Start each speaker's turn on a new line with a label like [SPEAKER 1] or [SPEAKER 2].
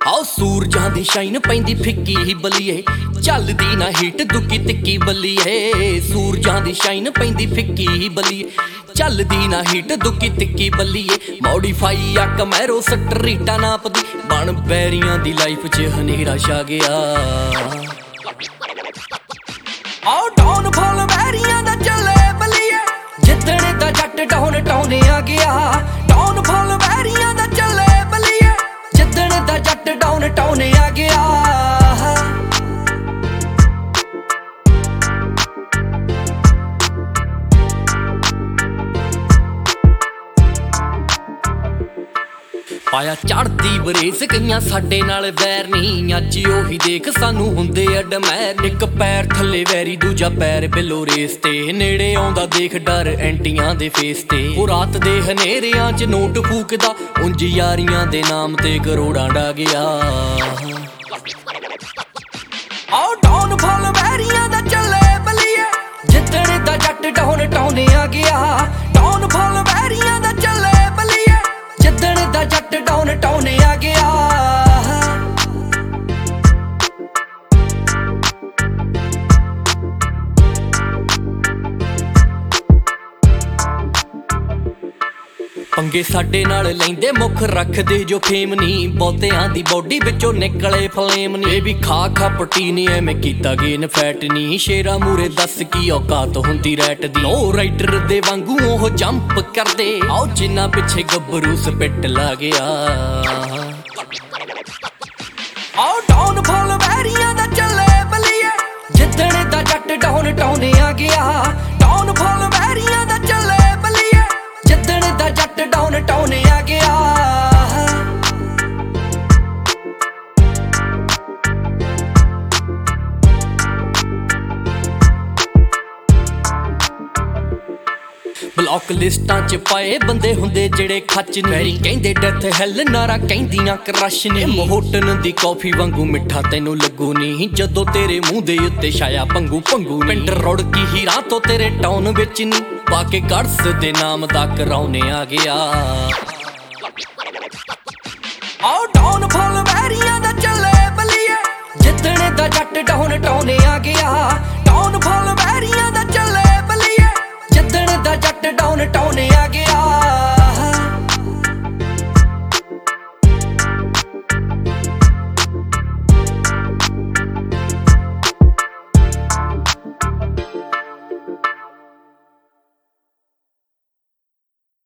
[SPEAKER 1] आओ सूरजां दी शाइन पैंदी फिक्की ही बलिए चलदी ना हिट दुकी तिक्की बलिए सूरजां दी शाइन पैंदी फिक्की ही बलिए चलदी ना हिट दुकी तिक्की बलिए मॉडिफाई आ कमैरो स्ट्रीटा नापदी बन बैरियां दी लाइफ च हनेरा छा गया आओ डाउन फॉल बैरियां दा चले बलिए जिद्दणे दा जट डाउन टाउने आ गया डाउन फॉल बैरियां दा चले बलिए जिद्दणे दा जट डाउन टाउने आ गया पाया चढ़दी बरेस कईयां साडे नाल वैर नहीं अज ओही देख सानू हुंदे अडमैर इक पैर थल्ले वैरी दूजा पैर बिलो रेस ते नेड़े आउंदा देख डर एंटियां दे फेस ते ओ रात दे हनेरियां च नोट फूकदा उंज यारियां दे नाम ते करोड़ां डा गया आओ डाउन फॉल बैरियां दा चले बलिए जिद्दणे दा जट डाउन टाउने आ गया डाउन फॉल बैरियां दा चले बलिए जिद्दणे दा जट डाउन टाउने आ गया पंगे साडे नाल लैंदे मुख रखदे जो फेम नी बहुतियां दी बॉडी विचों निकले फ्लेम नी ये भी खा पटी नी एवें कीता गेन फैट नी शेरा मूरे दस की औकात हुंदी रैट दी लो राइडर दे वांगू ओह जंप करदे आओ जिन्ना पिछे गब्बरू स्पिट ला गया आओ डाउन फॉल बैरियां दा चले बलिए जिद्दणे दा जट डाउन टाउने आ गया डाउन फॉल बैरियां दा चले बलिए जिद्दणे दा जट डाउन टाउने आ गया ब्लॉक लिस्टां च पाए बंदे हुंदे जेड़े खच नहीं कहंदे डेथ हैल नारा कहंदियां क्रश नहीं मोहटन दी कॉफी वांगू मिठा तैनू लगू नहीं जदों तेरे मूंह दे उत्ते छाया पंगू पंगू पिंड रुड़की हीरा तो तेरे टाउन विच नहीं बाके गड़स दे नाम दा कराउने आ गया आओ डाउन फॉल बैरियां दा चले बलिए जिद्दणे दा जट डाउन टाउने आ गया डाउन फॉल बैरियां दा चले बलिए जिद्दणे दा जट डाउन टाउने